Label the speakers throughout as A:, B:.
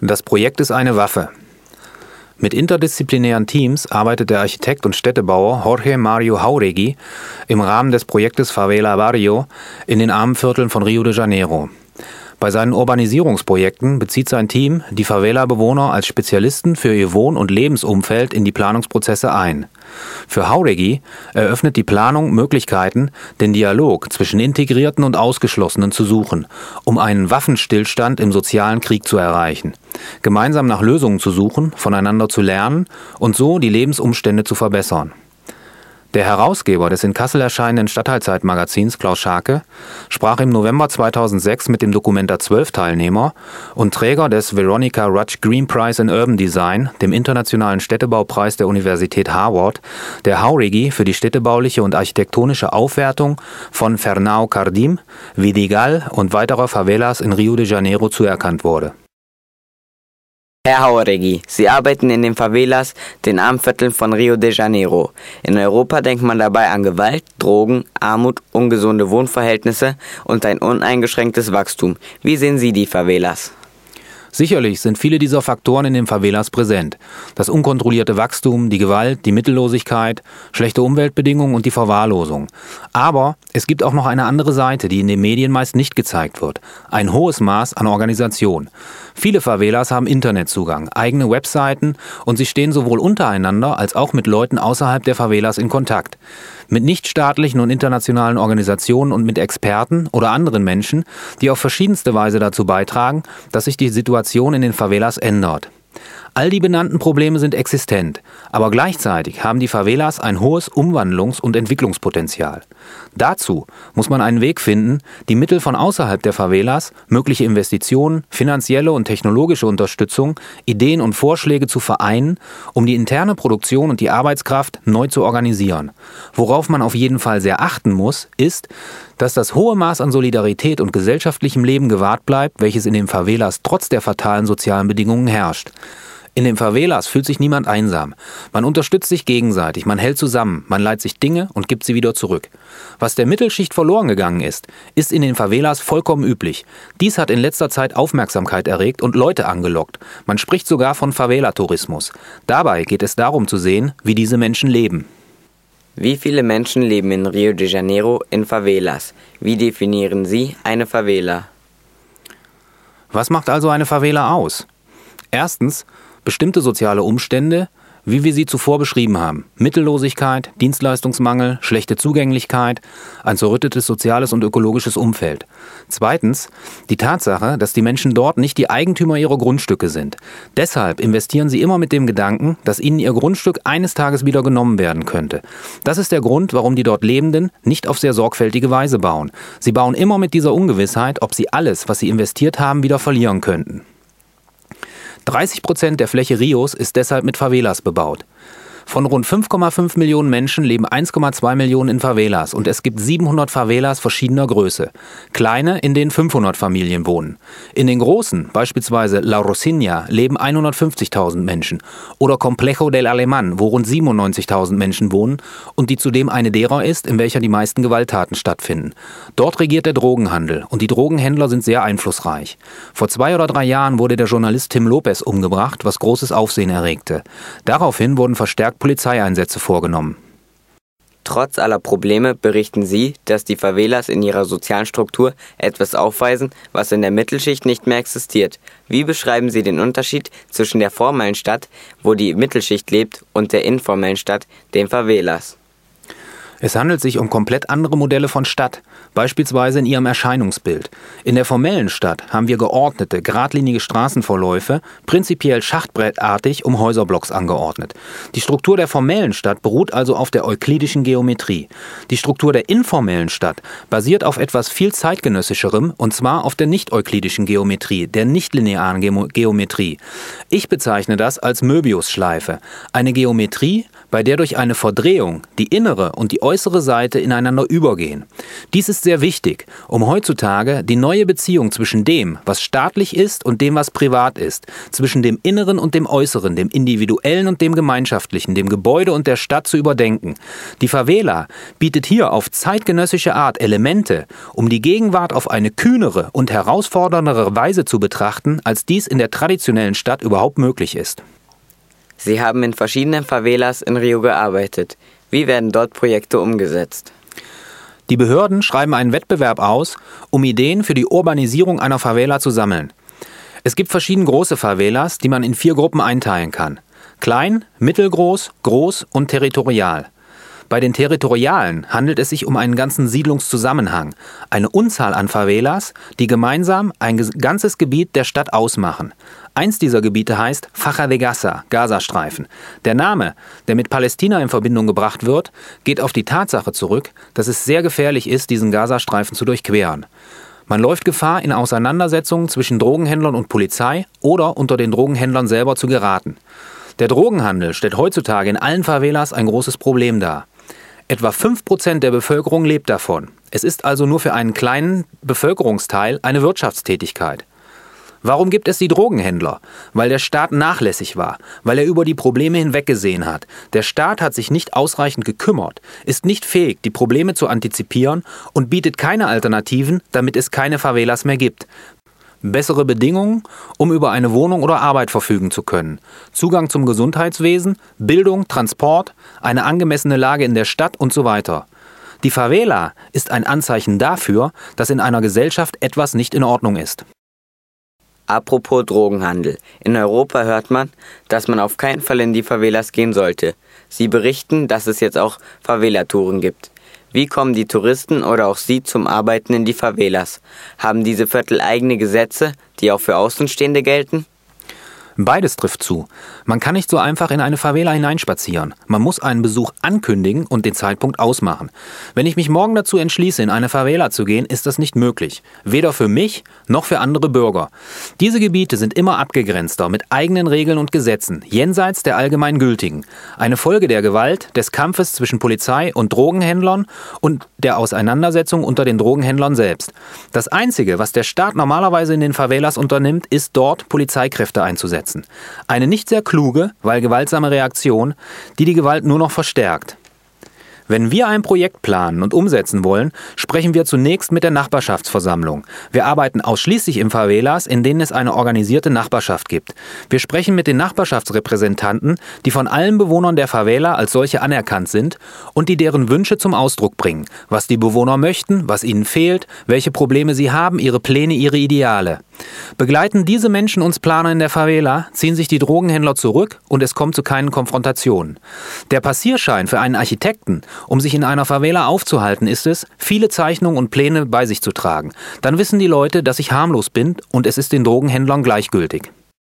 A: Das Projekt ist eine Waffe. Mit interdisziplinären Teams arbeitet der Architekt und Städtebauer Jorge Mario Jáuregui im Rahmen des Projektes Favela Barrio in den Armenvierteln von Rio de Janeiro. Bei seinen Urbanisierungsprojekten bezieht sein Team die Favela-Bewohner als Spezialisten für ihr Wohn- und Lebensumfeld in die Planungsprozesse ein. Für Jáuregui eröffnet die Planung Möglichkeiten, den Dialog zwischen Integrierten und Ausgeschlossenen zu suchen, um einen Waffenstillstand im sozialen Krieg zu erreichen, gemeinsam nach Lösungen zu suchen, voneinander zu lernen und so die Lebensumstände zu verbessern. Der Herausgeber des in Kassel erscheinenden Stadtteilzeit-Magazins, Klaus Scharke, sprach im November 2006 mit dem Dokumenta 12-Teilnehmer und Träger des Veronica Rudge Green Prize in Urban Design, dem internationalen Städtebaupreis der Universität Harvard, der Jáuregui für die städtebauliche und architektonische Aufwertung von Fernão Cardim, Vidigal und weiterer Favelas in Rio de Janeiro zuerkannt wurde.
B: Herr Jáuregui, Sie arbeiten in den Favelas, den Armenvierteln von Rio de Janeiro. In Europa denkt man dabei an Gewalt, Drogen, Armut, ungesunde Wohnverhältnisse und ein uneingeschränktes Wachstum. Wie sehen Sie die Favelas?
A: Sicherlich sind viele dieser Faktoren in den Favelas präsent. Das unkontrollierte Wachstum, die Gewalt, die Mittellosigkeit, schlechte Umweltbedingungen und die Verwahrlosung. Aber es gibt auch noch eine andere Seite, die in den Medien meist nicht gezeigt wird. Ein hohes Maß an Organisation. Viele Favelas haben Internetzugang, eigene Webseiten und sie stehen sowohl untereinander als auch mit Leuten außerhalb der Favelas in Kontakt. Mit nichtstaatlichen und internationalen Organisationen und mit Experten oder anderen Menschen, die auf verschiedenste Weise dazu beitragen, dass sich die Situation in den Favelas ändert. All die benannten Probleme sind existent, aber gleichzeitig haben die Favelas ein hohes Umwandlungs- und Entwicklungspotenzial. Dazu muss man einen Weg finden, die Mittel von außerhalb der Favelas, mögliche Investitionen, finanzielle und technologische Unterstützung, Ideen und Vorschläge zu vereinen, um die interne Produktion und die Arbeitskraft neu zu organisieren. Worauf man auf jeden Fall sehr achten muss, ist, dass das hohe Maß an Solidarität und gesellschaftlichem Leben gewahrt bleibt, welches in den Favelas trotz der fatalen sozialen Bedingungen herrscht. In den Favelas fühlt sich niemand einsam. Man unterstützt sich gegenseitig, man hält zusammen, man leiht sich Dinge und gibt sie wieder zurück. Was der Mittelschicht verloren gegangen ist in den Favelas vollkommen üblich. Dies hat in letzter Zeit Aufmerksamkeit erregt und Leute angelockt. Man spricht sogar von Favela-Tourismus. Dabei geht es darum zu sehen, wie diese Menschen leben.
B: Wie viele Menschen leben in Rio de Janeiro in Favelas? Wie definieren Sie eine Favela?
A: Was macht also eine Favela aus? Erstens, bestimmte soziale Umstände, wie wir sie zuvor beschrieben haben. Mittellosigkeit, Dienstleistungsmangel, schlechte Zugänglichkeit, ein zerrüttetes soziales und ökologisches Umfeld. Zweitens, die Tatsache, dass die Menschen dort nicht die Eigentümer ihrer Grundstücke sind. Deshalb investieren sie immer mit dem Gedanken, dass ihnen ihr Grundstück eines Tages wieder genommen werden könnte. Das ist der Grund, warum die dort Lebenden nicht auf sehr sorgfältige Weise bauen. Sie bauen immer mit dieser Ungewissheit, ob sie alles, was sie investiert haben, wieder verlieren könnten. 30% der Fläche Rios ist deshalb mit Favelas bebaut. Von rund 5,5 Millionen Menschen leben 1,2 Millionen in Favelas und es gibt 700 Favelas verschiedener Größe. Kleine, in denen 500 Familien wohnen. In den großen, beispielsweise La Rocinha, leben 150.000 Menschen. Oder Complejo del Alemán, wo rund 97.000 Menschen wohnen und die zudem eine derer ist, in welcher die meisten Gewalttaten stattfinden. Dort regiert der Drogenhandel und die Drogenhändler sind sehr einflussreich. Vor 2 oder 3 Jahren wurde der Journalist Tim Lopez umgebracht, was großes Aufsehen erregte. Daraufhin wurden verstärkt Polizeieinsätze vorgenommen.
B: Trotz aller Probleme berichten Sie, dass die Favelas in ihrer sozialen Struktur etwas aufweisen, was in der Mittelschicht nicht mehr existiert. Wie beschreiben Sie den Unterschied zwischen der formellen Stadt, wo die Mittelschicht lebt, und der informellen Stadt, den Favelas?
A: Es handelt sich um komplett andere Modelle von Stadt, beispielsweise in ihrem Erscheinungsbild. In der formellen Stadt haben wir geordnete, geradlinige Straßenverläufe, prinzipiell schachbrettartig um Häuserblocks angeordnet. Die Struktur der formellen Stadt beruht also auf der euklidischen Geometrie. Die Struktur der informellen Stadt basiert auf etwas viel zeitgenössischerem, und zwar auf der nicht-euklidischen Geometrie, der nichtlinearen Geometrie. Ich bezeichne das als Möbiusschleife, eine Geometrie, bei der durch eine Verdrehung die innere und die äußere Seite ineinander übergehen. Dies ist sehr wichtig, um heutzutage die neue Beziehung zwischen dem, was staatlich ist und dem, was privat ist, zwischen dem Inneren und dem Äußeren, dem Individuellen und dem Gemeinschaftlichen, dem Gebäude und der Stadt zu überdenken. Die Favela bietet hier auf zeitgenössische Art Elemente, um die Gegenwart auf eine kühnere und herausforderndere Weise zu betrachten, als dies in der traditionellen Stadt überhaupt möglich ist.
B: Sie haben in verschiedenen Favelas in Rio gearbeitet. Wie werden dort Projekte umgesetzt?
A: Die Behörden schreiben einen Wettbewerb aus, um Ideen für die Urbanisierung einer Favela zu sammeln. Es gibt verschiedene große Favelas, die man in 4 Gruppen einteilen kann. Klein, mittelgroß, groß und territorial. Bei den Territorialen handelt es sich um einen ganzen Siedlungszusammenhang, eine Unzahl an Favelas, die gemeinsam ein ganzes Gebiet der Stadt ausmachen. Eins dieser Gebiete heißt Faixa de Gaza, Gazastreifen. Der Name, der mit Palästina in Verbindung gebracht wird, geht auf die Tatsache zurück, dass es sehr gefährlich ist, diesen Gazastreifen zu durchqueren. Man läuft Gefahr, in Auseinandersetzungen zwischen Drogenhändlern und Polizei oder unter den Drogenhändlern selber zu geraten. Der Drogenhandel stellt heutzutage in allen Favelas ein großes Problem dar. Etwa 5% der Bevölkerung lebt davon. Es ist also nur für einen kleinen Bevölkerungsteil eine Wirtschaftstätigkeit. Warum gibt es die Drogenhändler? Weil der Staat nachlässig war, weil er über die Probleme hinweggesehen hat. Der Staat hat sich nicht ausreichend gekümmert, ist nicht fähig, die Probleme zu antizipieren und bietet keine Alternativen, damit es keine Favelas mehr gibt. Bessere Bedingungen, um über eine Wohnung oder Arbeit verfügen zu können, Zugang zum Gesundheitswesen, Bildung, Transport, eine angemessene Lage in der Stadt und so weiter. Die Favela ist ein Anzeichen dafür, dass in einer Gesellschaft etwas nicht in Ordnung ist.
B: Apropos Drogenhandel. In Europa hört man, dass man auf keinen Fall in die Favelas gehen sollte. Sie berichten, dass es jetzt auch Favela-Touren gibt. Wie kommen die Touristen oder auch Sie zum Arbeiten in die Favelas? Haben diese Viertel eigene Gesetze, die auch für Außenstehende gelten?
A: Beides trifft zu. Man kann nicht so einfach in eine Favela hineinspazieren. Man muss einen Besuch ankündigen und den Zeitpunkt ausmachen. Wenn ich mich morgen dazu entschließe, in eine Favela zu gehen, ist das nicht möglich. Weder für mich noch für andere Bürger. Diese Gebiete sind immer abgegrenzter mit eigenen Regeln und Gesetzen, jenseits der allgemeingültigen. Eine Folge der Gewalt, des Kampfes zwischen Polizei und Drogenhändlern und der Auseinandersetzung unter den Drogenhändlern selbst. Das Einzige, was der Staat normalerweise in den Favelas unternimmt, ist dort, Polizeikräfte einzusetzen. Eine nicht sehr kluge, weil gewaltsame Reaktion, die die Gewalt nur noch verstärkt. Wenn wir ein Projekt planen und umsetzen wollen, sprechen wir zunächst mit der Nachbarschaftsversammlung. Wir arbeiten ausschließlich in Favelas, in denen es eine organisierte Nachbarschaft gibt. Wir sprechen mit den Nachbarschaftsrepräsentanten, die von allen Bewohnern der Favela als solche anerkannt sind und die deren Wünsche zum Ausdruck bringen, was die Bewohner möchten, was ihnen fehlt, welche Probleme sie haben, ihre Pläne, ihre Ideale. Begleiten diese Menschen uns Planer in der Favela, ziehen sich die Drogenhändler zurück und es kommt zu keinen Konfrontationen. Der Passierschein für einen Architekten, um sich in einer Favela aufzuhalten, ist es, viele Zeichnungen und Pläne bei sich zu tragen. Dann wissen die Leute, dass ich harmlos bin und es ist den Drogenhändlern gleichgültig.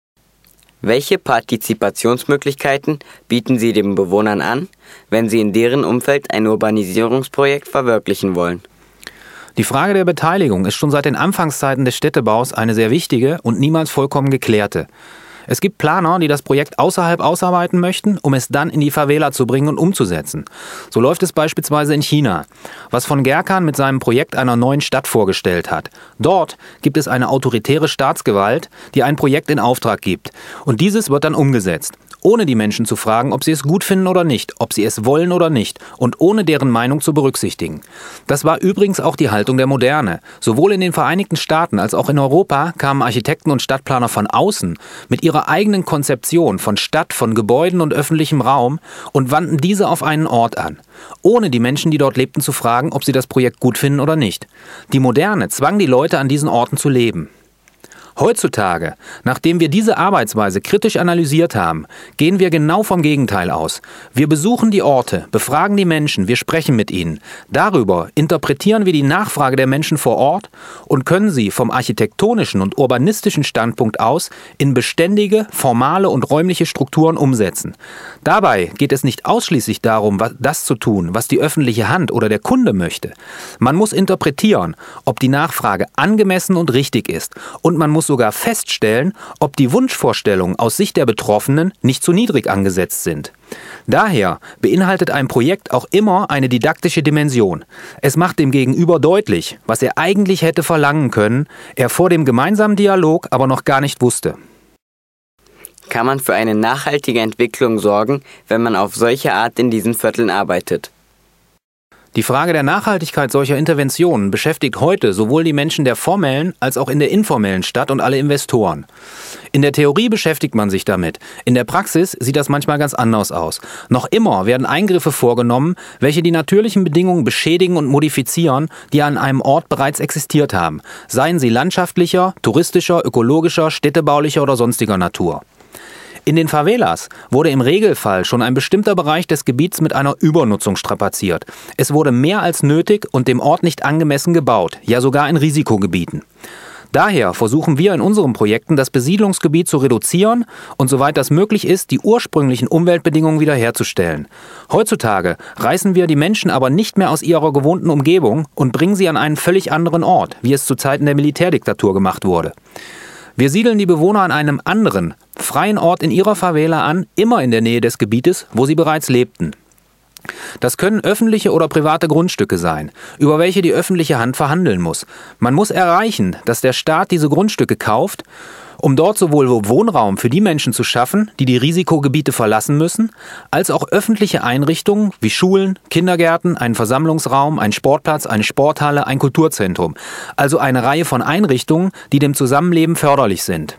B: Welche Partizipationsmöglichkeiten bieten Sie den Bewohnern an, wenn Sie in deren Umfeld ein Urbanisierungsprojekt verwirklichen wollen?
A: Die Frage der Beteiligung ist schon seit den Anfangszeiten des Städtebaus eine sehr wichtige und niemals vollkommen geklärte. Es gibt Planer, die das Projekt außerhalb ausarbeiten möchten, um es dann in die Favela zu bringen und umzusetzen. So läuft es beispielsweise in China, was von Gerkan mit seinem Projekt einer neuen Stadt vorgestellt hat. Dort gibt es eine autoritäre Staatsgewalt, die ein Projekt in Auftrag gibt. Und dieses wird dann umgesetzt, ohne die Menschen zu fragen, ob sie es gut finden oder nicht, ob sie es wollen oder nicht und ohne deren Meinung zu berücksichtigen. Das war übrigens auch die Haltung der Moderne. Sowohl in den Vereinigten Staaten als auch in Europa kamen Architekten und Stadtplaner von außen mit ihrer eigenen Konzeption von Stadt, von Gebäuden und öffentlichem Raum und wandten diese auf einen Ort an, ohne die Menschen, die dort lebten, zu fragen, ob sie das Projekt gut finden oder nicht. Die Moderne zwang die Leute, an diesen Orten zu leben. Heutzutage, nachdem wir diese Arbeitsweise kritisch analysiert haben, gehen wir genau vom Gegenteil aus. Wir besuchen die Orte, befragen die Menschen, wir sprechen mit ihnen. Darüber interpretieren wir die Nachfrage der Menschen vor Ort und können sie vom architektonischen und urbanistischen Standpunkt aus in beständige, formale und räumliche Strukturen umsetzen. Dabei geht es nicht ausschließlich darum, das zu tun, was die öffentliche Hand oder der Kunde möchte. Man muss interpretieren, ob die Nachfrage angemessen und richtig ist und man muss sogar feststellen, ob die Wunschvorstellungen aus Sicht der Betroffenen nicht zu niedrig angesetzt sind. Daher beinhaltet ein Projekt auch immer eine didaktische Dimension. Es macht dem Gegenüber deutlich, was er eigentlich hätte verlangen können, er vor dem gemeinsamen Dialog aber noch gar nicht wusste.
B: Kann man für eine nachhaltige Entwicklung sorgen, wenn man auf solche Art in diesen Vierteln arbeitet?
A: Die Frage der Nachhaltigkeit solcher Interventionen beschäftigt heute sowohl die Menschen der formellen als auch in der informellen Stadt und alle Investoren. In der Theorie beschäftigt man sich damit. In der Praxis sieht das manchmal ganz anders aus. Noch immer werden Eingriffe vorgenommen, welche die natürlichen Bedingungen beschädigen und modifizieren, die an einem Ort bereits existiert haben, seien sie landschaftlicher, touristischer, ökologischer, städtebaulicher oder sonstiger Natur. In den Favelas wurde im Regelfall schon ein bestimmter Bereich des Gebiets mit einer Übernutzung strapaziert. Es wurde mehr als nötig und dem Ort nicht angemessen gebaut, ja sogar in Risikogebieten. Daher versuchen wir in unseren Projekten, das Besiedlungsgebiet zu reduzieren und soweit das möglich ist, die ursprünglichen Umweltbedingungen wiederherzustellen. Heutzutage reißen wir die Menschen aber nicht mehr aus ihrer gewohnten Umgebung und bringen sie an einen völlig anderen Ort, wie es zu Zeiten der Militärdiktatur gemacht wurde. Wir siedeln die Bewohner an einem anderen, freien Ort in ihrer Favela an, immer in der Nähe des Gebietes, wo sie bereits lebten. Das können öffentliche oder private Grundstücke sein, über welche die öffentliche Hand verhandeln muss. Man muss erreichen, dass der Staat diese Grundstücke kauft, um dort sowohl Wohnraum für die Menschen zu schaffen, die die Risikogebiete verlassen müssen, als auch öffentliche Einrichtungen wie Schulen, Kindergärten, einen Versammlungsraum, einen Sportplatz, eine Sporthalle, ein Kulturzentrum. Also eine Reihe von Einrichtungen, die dem Zusammenleben förderlich sind.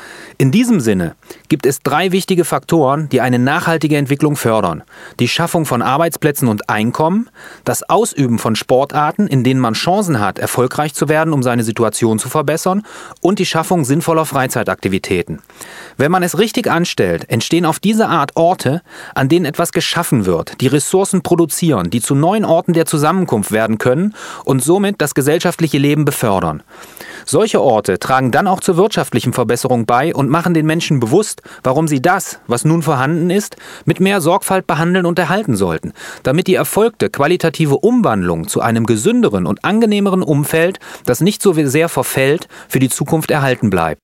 A: In diesem Sinne gibt es 3 wichtige Faktoren, die eine nachhaltige Entwicklung fördern. Die Schaffung von Arbeitsplätzen und Einkommen, das Ausüben von Sportarten, in denen man Chancen hat, erfolgreich zu werden, um seine Situation zu verbessern, und die Schaffung sinnvoller Freizeitaktivitäten. Wenn man es richtig anstellt, entstehen auf diese Art Orte, an denen etwas geschaffen wird, die Ressourcen produzieren, die zu neuen Orten der Zusammenkunft werden können und somit das gesellschaftliche Leben befördern. Solche Orte tragen dann auch zur wirtschaftlichen Verbesserung bei und machen den Menschen bewusst, warum sie das, was nun vorhanden ist, mit mehr Sorgfalt behandeln und erhalten sollten, damit die erfolgte qualitative Umwandlung zu einem gesünderen und angenehmeren Umfeld, das nicht so sehr verfällt, für die Zukunft erhalten bleibt.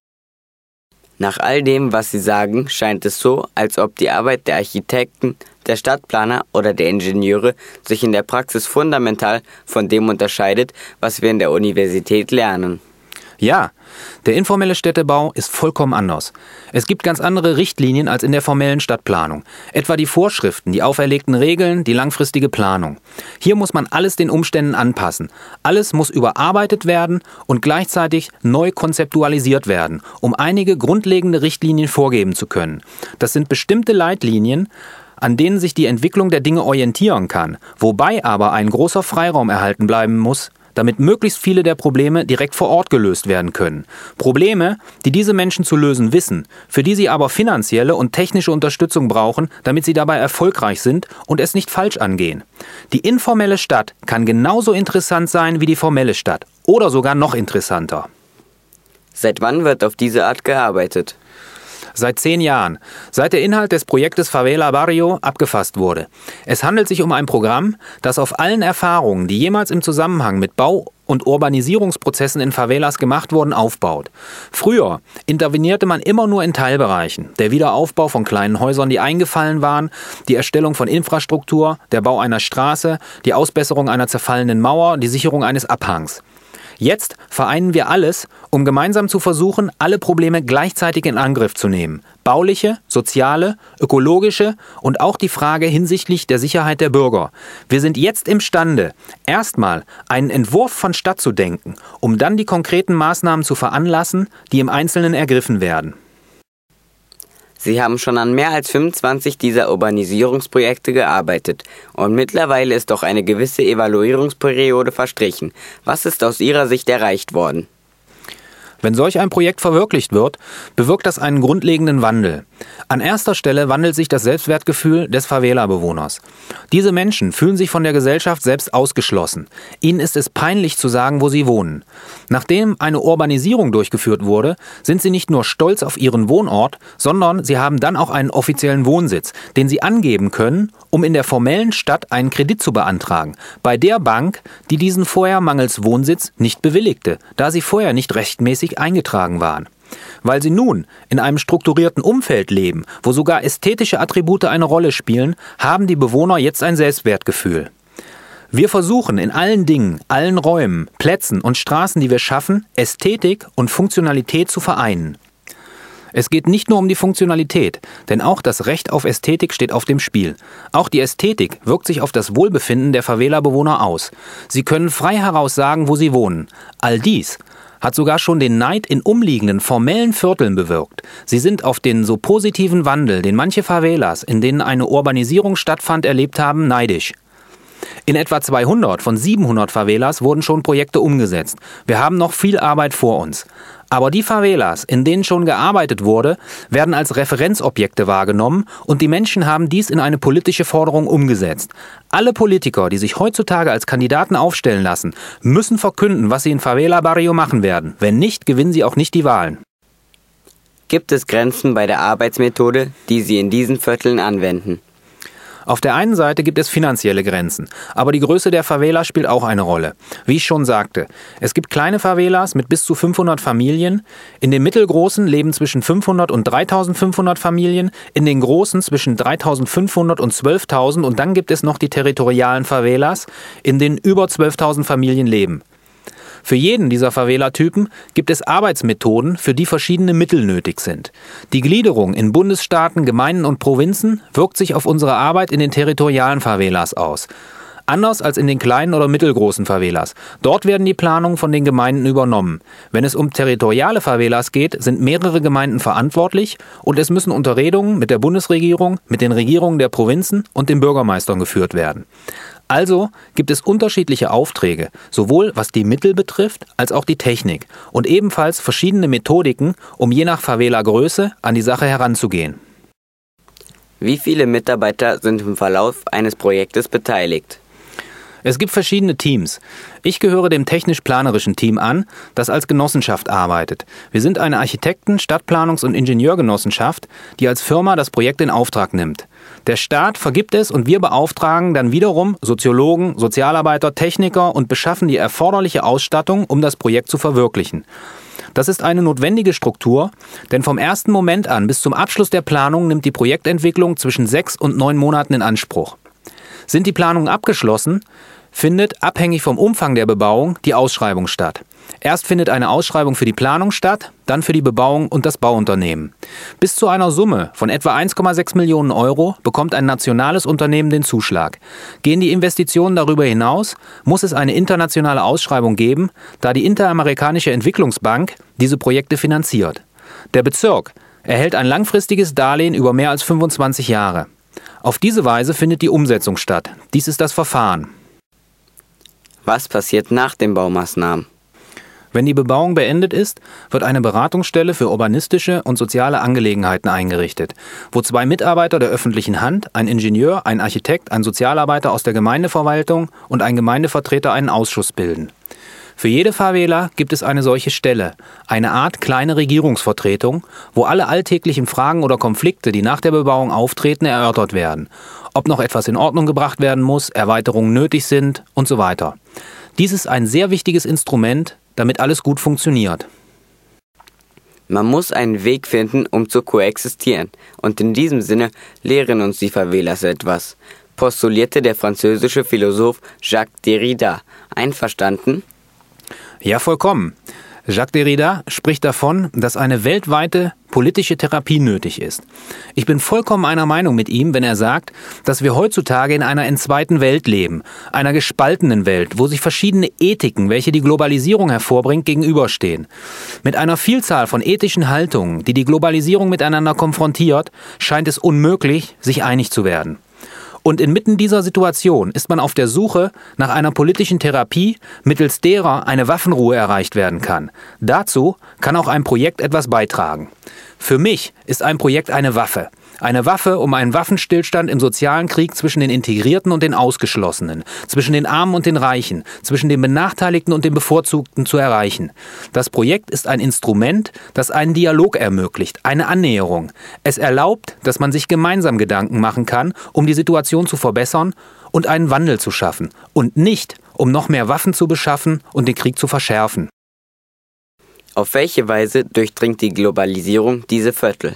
B: Nach all dem, was Sie sagen, scheint es so, als ob die Arbeit der Architekten, der Stadtplaner oder der Ingenieure sich in der Praxis fundamental von dem unterscheidet, was wir in der Universität lernen.
A: Ja, der informelle Städtebau ist vollkommen anders. Es gibt ganz andere Richtlinien als in der formellen Stadtplanung. Etwa die Vorschriften, die auferlegten Regeln, die langfristige Planung. Hier muss man alles den Umständen anpassen. Alles muss überarbeitet werden und gleichzeitig neu konzeptualisiert werden, um einige grundlegende Richtlinien vorgeben zu können. Das sind bestimmte Leitlinien, an denen sich die Entwicklung der Dinge orientieren kann, wobei aber ein großer Freiraum erhalten bleiben muss, damit möglichst viele der Probleme direkt vor Ort gelöst werden können. Probleme, die diese Menschen zu lösen wissen, für die sie aber finanzielle und technische Unterstützung brauchen, damit sie dabei erfolgreich sind und es nicht falsch angehen. Die informelle Stadt kann genauso interessant sein wie die formelle Stadt oder sogar noch interessanter.
B: Seit wann wird auf diese Art gearbeitet?
A: Seit 10 Jahren, seit der Inhalt des Projektes Favela Barrio abgefasst wurde. Es handelt sich um ein Programm, das auf allen Erfahrungen, die jemals im Zusammenhang mit Bau- und Urbanisierungsprozessen in Favelas gemacht wurden, aufbaut. Früher intervenierte man immer nur in Teilbereichen. Der Wiederaufbau von kleinen Häusern, die eingefallen waren, die Erstellung von Infrastruktur, der Bau einer Straße, die Ausbesserung einer zerfallenen Mauer, die Sicherung eines Abhangs. Jetzt vereinen wir alles, um gemeinsam zu versuchen, alle Probleme gleichzeitig in Angriff zu nehmen. Bauliche, soziale, ökologische und auch die Frage hinsichtlich der Sicherheit der Bürger. Wir sind jetzt imstande, erstmal einen Entwurf von Stadt zu denken, um dann die konkreten Maßnahmen zu veranlassen, die im Einzelnen ergriffen werden.
B: Sie haben schon an mehr als 25 dieser Urbanisierungsprojekte gearbeitet und mittlerweile ist doch eine gewisse Evaluierungsperiode verstrichen. Was ist aus Ihrer Sicht erreicht worden?
A: Wenn solch ein Projekt verwirklicht wird, bewirkt das einen grundlegenden Wandel. An erster Stelle wandelt sich das Selbstwertgefühl des Favela-Bewohners. Diese Menschen fühlen sich von der Gesellschaft selbst ausgeschlossen. Ihnen ist es peinlich zu sagen, wo sie wohnen. Nachdem eine Urbanisierung durchgeführt wurde, sind sie nicht nur stolz auf ihren Wohnort, sondern sie haben dann auch einen offiziellen Wohnsitz, den sie angeben können, um in der formellen Stadt einen Kredit zu beantragen. Bei der Bank, die diesen vorher mangels Wohnsitz nicht bewilligte, da sie vorher nicht rechtmäßig eingetragen waren. Weil sie nun in einem strukturierten Umfeld leben, wo sogar ästhetische Attribute eine Rolle spielen, haben die Bewohner jetzt ein Selbstwertgefühl. Wir versuchen in allen Dingen, allen Räumen, Plätzen und Straßen, die wir schaffen, Ästhetik und Funktionalität zu vereinen. Es geht nicht nur um die Funktionalität, denn auch das Recht auf Ästhetik steht auf dem Spiel. Auch die Ästhetik wirkt sich auf das Wohlbefinden der Favela-Bewohner aus. Sie können frei heraus sagen, wo sie wohnen. All dies hat sogar schon den Neid in umliegenden formellen Vierteln bewirkt. Sie sind auf den so positiven Wandel, den manche Favelas, in denen eine Urbanisierung stattfand, erlebt haben, neidisch. In etwa 200 von 700 Favelas wurden schon Projekte umgesetzt. Wir haben noch viel Arbeit vor uns. Aber die Favelas, in denen schon gearbeitet wurde, werden als Referenzobjekte wahrgenommen und die Menschen haben dies in eine politische Forderung umgesetzt. Alle Politiker, die sich heutzutage als Kandidaten aufstellen lassen, müssen verkünden, was sie in Favela Barrio machen werden. Wenn nicht, gewinnen sie auch nicht die Wahlen.
B: Gibt es Grenzen bei der Arbeitsmethode, die Sie in diesen Vierteln anwenden?
A: Auf der einen Seite gibt es finanzielle Grenzen, aber die Größe der Favela spielt auch eine Rolle. Wie ich schon sagte, es gibt kleine Favelas mit bis zu 500 Familien, in den mittelgroßen leben zwischen 500 und 3500 Familien, in den großen zwischen 3500 und 12.000 und dann gibt es noch die territorialen Favelas, in denen über 12.000 Familien leben. Für jeden dieser Favela-Typen gibt es Arbeitsmethoden, für die verschiedene Mittel nötig sind. Die Gliederung in Bundesstaaten, Gemeinden und Provinzen wirkt sich auf unsere Arbeit in den territorialen Favelas aus. Anders als in den kleinen oder mittelgroßen Favelas. Dort werden die Planungen von den Gemeinden übernommen. Wenn es um territoriale Favelas geht, sind mehrere Gemeinden verantwortlich und es müssen Unterredungen mit der Bundesregierung, mit den Regierungen der Provinzen und den Bürgermeistern geführt werden. Also gibt es unterschiedliche Aufträge, sowohl was die Mittel betrifft, als auch die Technik und ebenfalls verschiedene Methodiken, um je nach Favela-Größe an die Sache heranzugehen.
B: Wie viele Mitarbeiter sind im Verlauf eines Projektes beteiligt?
A: Es gibt verschiedene Teams. Ich gehöre dem technisch-planerischen Team an, das als Genossenschaft arbeitet. Wir sind eine Architekten-, Stadtplanungs- und Ingenieurgenossenschaft, die als Firma das Projekt in Auftrag nimmt. Der Staat vergibt es und wir beauftragen dann wiederum Soziologen, Sozialarbeiter, Techniker und beschaffen die erforderliche Ausstattung, um das Projekt zu verwirklichen. Das ist eine notwendige Struktur, denn vom ersten Moment an bis zum Abschluss der Planung nimmt die Projektentwicklung zwischen 6 und 9 Monaten in Anspruch. Sind die Planungen abgeschlossen, findet, abhängig vom Umfang der Bebauung, die Ausschreibung statt. Erst findet eine Ausschreibung für die Planung statt, dann für die Bebauung und das Bauunternehmen. Bis zu einer Summe von etwa 1,6 Millionen Euro bekommt ein nationales Unternehmen den Zuschlag. Gehen die Investitionen darüber hinaus, muss es eine internationale Ausschreibung geben, da die Interamerikanische Entwicklungsbank diese Projekte finanziert. Der Bezirk erhält ein langfristiges Darlehen über mehr als 25 Jahre. Auf diese Weise findet die Umsetzung statt. Dies ist das Verfahren.
B: Was passiert nach den Baumaßnahmen?
A: Wenn die Bebauung beendet ist, wird eine Beratungsstelle für urbanistische und soziale Angelegenheiten eingerichtet, wo 2 Mitarbeiter der öffentlichen Hand, ein Ingenieur, ein Architekt, ein Sozialarbeiter aus der Gemeindeverwaltung und ein Gemeindevertreter einen Ausschuss bilden. Für jede Favela gibt es eine solche Stelle, eine Art kleine Regierungsvertretung, wo alle alltäglichen Fragen oder Konflikte, die nach der Bebauung auftreten, erörtert werden. Ob noch etwas in Ordnung gebracht werden muss, Erweiterungen nötig sind und so weiter. Dies ist ein sehr wichtiges Instrument, damit alles gut funktioniert.
B: Man muss einen Weg finden, um zu koexistieren. Und in diesem Sinne lehren uns die Favelas etwas, postulierte der französische Philosoph Jacques Derrida. Einverstanden?
A: Ja, vollkommen. Jacques Derrida spricht davon, dass eine weltweite politische Therapie nötig ist. Ich bin vollkommen einer Meinung mit ihm, wenn er sagt, dass wir heutzutage in einer entzweiten Welt leben, einer gespaltenen Welt, wo sich verschiedene Ethiken, welche die Globalisierung hervorbringt, gegenüberstehen. Mit einer Vielzahl von ethischen Haltungen, die die Globalisierung miteinander konfrontiert, scheint es unmöglich, sich einig zu werden. Und inmitten dieser Situation ist man auf der Suche nach einer politischen Therapie, mittels derer eine Waffenruhe erreicht werden kann. Dazu kann auch ein Projekt etwas beitragen. Für mich ist ein Projekt eine Waffe. Eine Waffe, um einen Waffenstillstand im sozialen Krieg zwischen den Integrierten und den Ausgeschlossenen, zwischen den Armen und den Reichen, zwischen den Benachteiligten und den Bevorzugten zu erreichen. Das Projekt ist ein Instrument, das einen Dialog ermöglicht, eine Annäherung. Es erlaubt, dass man sich gemeinsam Gedanken machen kann, um die Situation zu verbessern und einen Wandel zu schaffen. Und nicht, um noch mehr Waffen zu beschaffen und den Krieg zu verschärfen.
B: Auf welche Weise durchdringt die Globalisierung diese Viertel?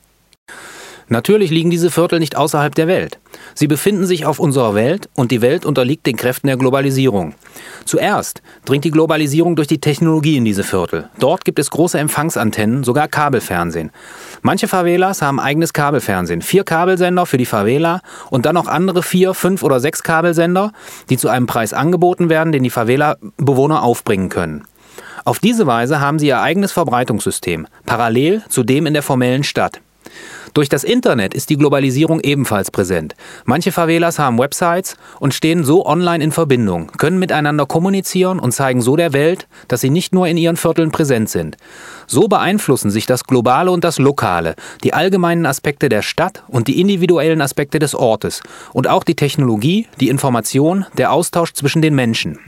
A: Natürlich liegen diese Viertel nicht außerhalb der Welt. Sie befinden sich auf unserer Welt und die Welt unterliegt den Kräften der Globalisierung. Zuerst dringt die Globalisierung durch die Technologie in diese Viertel. Dort gibt es große Empfangsantennen, sogar Kabelfernsehen. Manche Favelas haben eigenes Kabelfernsehen, 4 Kabelsender für die Favela und dann noch andere 4, 5 oder 6 Kabelsender, die zu einem Preis angeboten werden, den die Favela-Bewohner aufbringen können. Auf diese Weise haben sie ihr eigenes Verbreitungssystem, parallel zu dem in der formellen Stadt. Durch das Internet ist die Globalisierung ebenfalls präsent. Manche Favelas haben Websites und stehen so online in Verbindung, können miteinander kommunizieren und zeigen so der Welt, dass sie nicht nur in ihren Vierteln präsent sind. So beeinflussen sich das Globale und das Lokale, die allgemeinen Aspekte der Stadt und die individuellen Aspekte des Ortes und auch die Technologie, die Information, der Austausch zwischen den Menschen.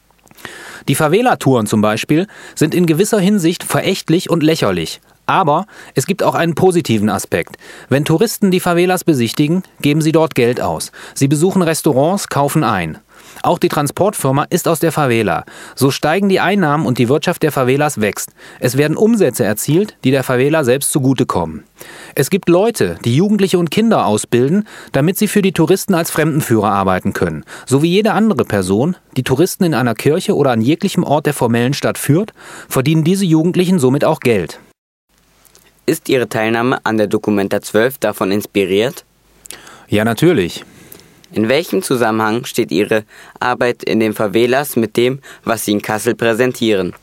A: Die Favela-Touren zum Beispiel sind in gewisser Hinsicht verächtlich und lächerlich. Aber es gibt auch einen positiven Aspekt. Wenn Touristen die Favelas besichtigen, geben sie dort Geld aus. Sie besuchen Restaurants, kaufen ein. Auch die Transportfirma ist aus der Favela. So steigen die Einnahmen und die Wirtschaft der Favelas wächst. Es werden Umsätze erzielt, die der Favela selbst zugutekommen. Es gibt Leute, die Jugendliche und Kinder ausbilden, damit sie für die Touristen als Fremdenführer arbeiten können. So wie jede andere Person, die Touristen in einer Kirche oder an jeglichem Ort der formellen Stadt führt, verdienen diese Jugendlichen somit auch Geld.
B: Ist Ihre Teilnahme an der Documenta 12 davon inspiriert?
A: Ja, natürlich.
B: In welchem Zusammenhang steht Ihre Arbeit in den Favelas mit dem, was Sie in Kassel präsentieren?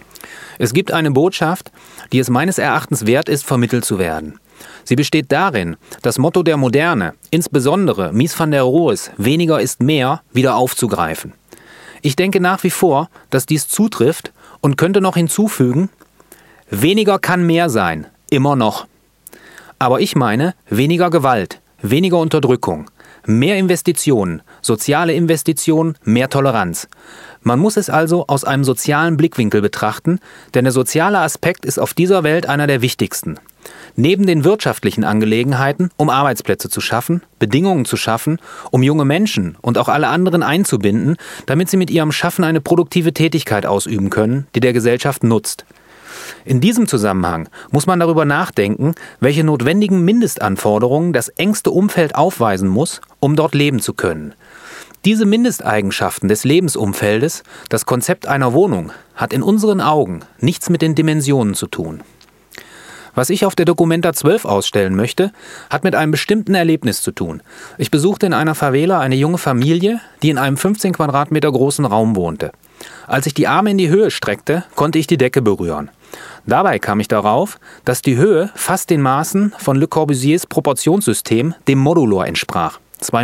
A: Es gibt eine Botschaft, die es meines Erachtens wert ist, vermittelt zu werden. Sie besteht darin, das Motto der Moderne, insbesondere Mies van der Rohes, weniger ist mehr, wieder aufzugreifen. Ich denke nach wie vor, dass dies zutrifft und könnte noch hinzufügen, weniger kann mehr sein. Immer noch. Aber ich meine, weniger Gewalt, weniger Unterdrückung, mehr Investitionen, soziale Investitionen, mehr Toleranz. Man muss es also aus einem sozialen Blickwinkel betrachten, denn der soziale Aspekt ist auf dieser Welt einer der wichtigsten. Neben den wirtschaftlichen Angelegenheiten, um Arbeitsplätze zu schaffen, Bedingungen zu schaffen, um junge Menschen und auch alle anderen einzubinden, damit sie mit ihrem Schaffen eine produktive Tätigkeit ausüben können, die der Gesellschaft nutzt. In diesem Zusammenhang muss man darüber nachdenken, welche notwendigen Mindestanforderungen das engste Umfeld aufweisen muss, um dort leben zu können. Diese Mindesteigenschaften des Lebensumfeldes, das Konzept einer Wohnung, hat in unseren Augen nichts mit den Dimensionen zu tun. Was ich auf der Documenta 12 ausstellen möchte, hat mit einem bestimmten Erlebnis zu tun. Ich besuchte in einer Favela eine junge Familie, die in einem 15 Quadratmeter großen Raum wohnte. Als ich die Arme in die Höhe streckte, konnte ich die Decke berühren. Dabei kam ich darauf, dass die Höhe fast den Maßen von Le Corbusiers Proportionssystem, dem Modulor, entsprach,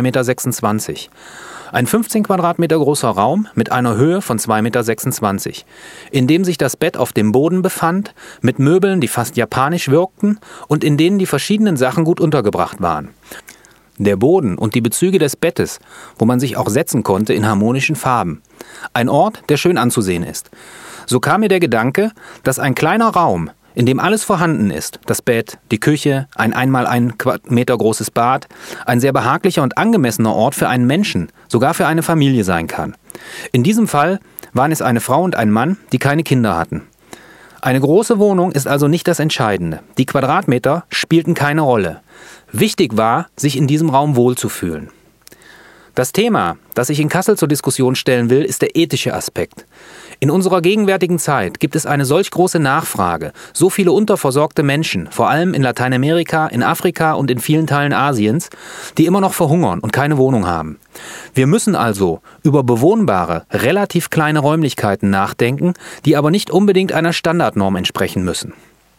A: 2,26 Meter. Ein 15 Quadratmeter großer Raum mit einer Höhe von 2,26 Meter, in dem sich das Bett auf dem Boden befand, mit Möbeln, die fast japanisch wirkten und in denen die verschiedenen Sachen gut untergebracht waren. Der Boden und die Bezüge des Bettes, wo man sich auch setzen konnte, in harmonischen Farben. Ein Ort, der schön anzusehen ist. So kam mir der Gedanke, dass ein kleiner Raum, in dem alles vorhanden ist, das Bett, die Küche, ein 1x1 Meter großes Bad, ein sehr behaglicher und angemessener Ort für einen Menschen, sogar für eine Familie sein kann. In diesem Fall waren es eine Frau und ein Mann, die keine Kinder hatten. Eine große Wohnung ist also nicht das Entscheidende. Die Quadratmeter spielten keine Rolle. Wichtig war, sich in diesem Raum wohlzufühlen. Das Thema, das ich in Kassel zur Diskussion stellen will, ist der ethische Aspekt. In unserer gegenwärtigen Zeit gibt es eine solch große Nachfrage, so viele unterversorgte Menschen, vor allem in Lateinamerika, in Afrika und in vielen Teilen Asiens, die immer noch verhungern und keine Wohnung haben. Wir müssen also über bewohnbare, relativ kleine Räumlichkeiten nachdenken, die aber nicht unbedingt einer Standardnorm entsprechen müssen.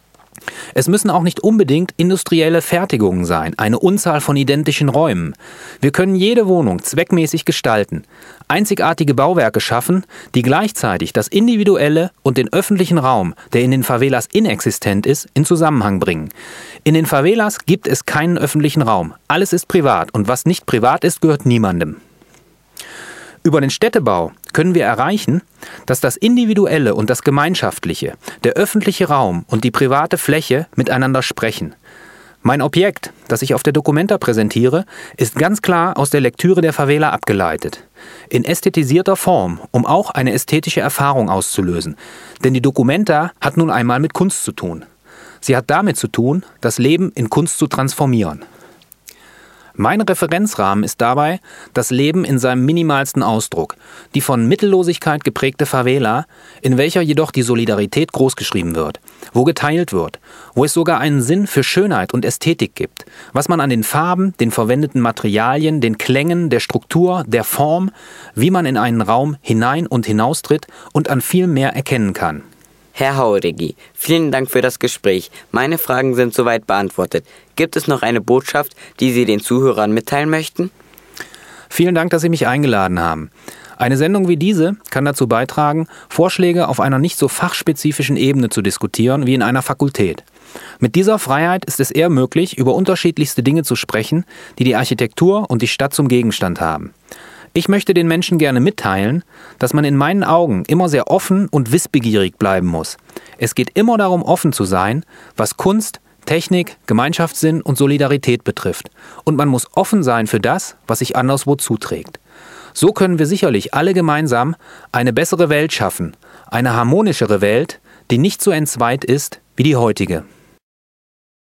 A: Es müssen auch nicht unbedingt industrielle Fertigungen sein, eine Unzahl von identischen Räumen. Wir können jede Wohnung zweckmäßig gestalten, einzigartige Bauwerke schaffen, die gleichzeitig das individuelle und den öffentlichen Raum, der in den Favelas inexistent ist, in Zusammenhang bringen. In den Favelas gibt es keinen öffentlichen Raum. Alles ist privat und was nicht privat ist, gehört niemandem. Über den Städtebau können wir erreichen, dass das Individuelle und das Gemeinschaftliche, der öffentliche Raum und die private Fläche miteinander sprechen. Mein Objekt, das ich auf der Documenta präsentiere, ist ganz klar aus der Lektüre der Favela abgeleitet. In ästhetisierter Form, um auch eine ästhetische Erfahrung auszulösen. Denn die Documenta hat nun einmal mit Kunst zu tun. Sie hat damit zu tun, das Leben in Kunst zu transformieren. Mein Referenzrahmen ist dabei das Leben in seinem minimalsten Ausdruck, die von Mittellosigkeit geprägte Favela, in welcher jedoch die Solidarität großgeschrieben wird, wo geteilt wird, wo es sogar einen Sinn für Schönheit und Ästhetik gibt, was man an den Farben, den verwendeten Materialien, den Klängen, der Struktur, der Form, wie man in einen Raum hinein und hinaustritt und an viel mehr erkennen kann.
B: Herr Jauregui, vielen Dank für das Gespräch. Meine Fragen sind soweit beantwortet. Gibt es noch eine Botschaft, die Sie den Zuhörern mitteilen möchten?
A: Vielen Dank, dass Sie mich eingeladen haben. Eine Sendung wie diese kann dazu beitragen, Vorschläge auf einer nicht so fachspezifischen Ebene zu diskutieren wie in einer Fakultät. Mit dieser Freiheit ist es eher möglich, über unterschiedlichste Dinge zu sprechen, die die Architektur und die Stadt zum Gegenstand haben. Ich möchte den Menschen gerne mitteilen, dass man in meinen Augen immer sehr offen und wissbegierig bleiben muss. Es geht immer darum, offen zu sein, was Kunst, Technik, Gemeinschaftssinn und Solidarität betrifft. Und man muss offen sein für das, was sich anderswo zuträgt. So können wir sicherlich alle gemeinsam eine bessere Welt schaffen, eine harmonischere Welt, die nicht so entzweit ist wie die heutige.